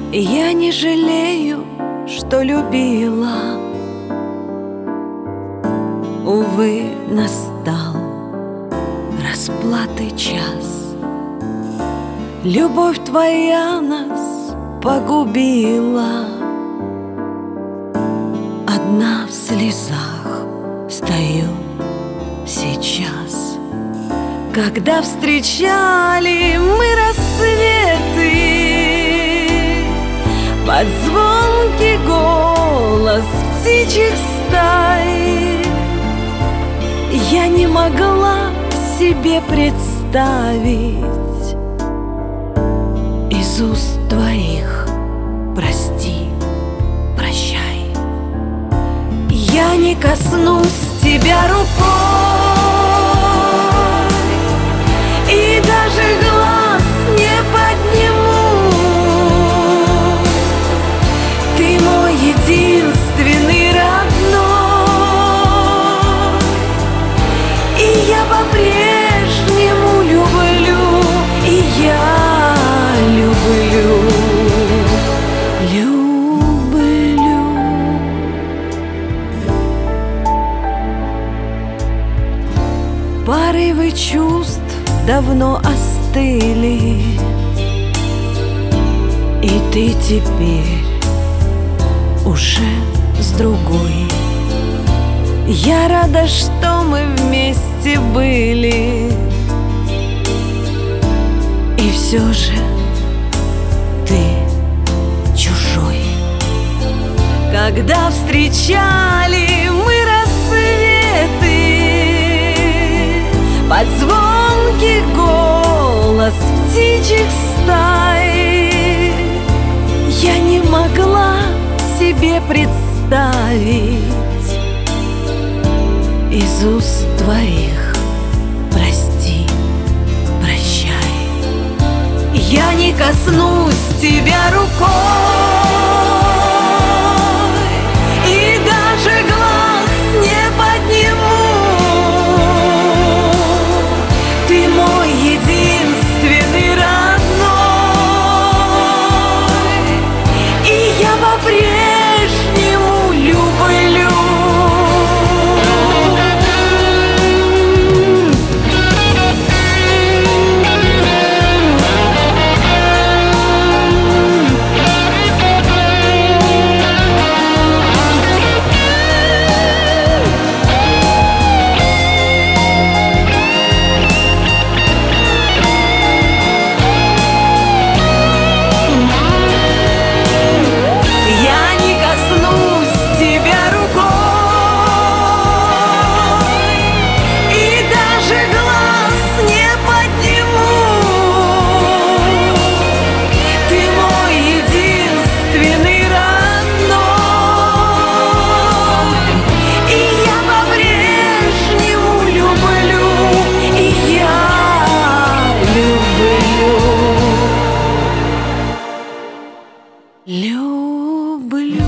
Я не жалею, что любила. Увы, настал расплаты час. Любовь твоя нас погубила. Одна в слезах стою сейчас. Когда встречали мы рассветы, под звонкий голос птичьих стай, я не могла себе представить из уст твоих прости, прощай. Я не коснусь тебя рукой и даже глаз не подниму. Ты мой единственный родной, и я по-прежнему люблю, и я люблю, люблю. Порывы чувств давно остыли, и ты теперь уже с другой. Я рада, что мы вместе были, и все же ты чужой. Когда встречали мы рассветы, под звонкий голос птичьих стай, я не могла себе представить из уст твоих прости, прощай. Я не коснусь тебя рукой и даже глаз не подниму. Ты мой единственный родной, и я по-прежнему люблю. Люблю.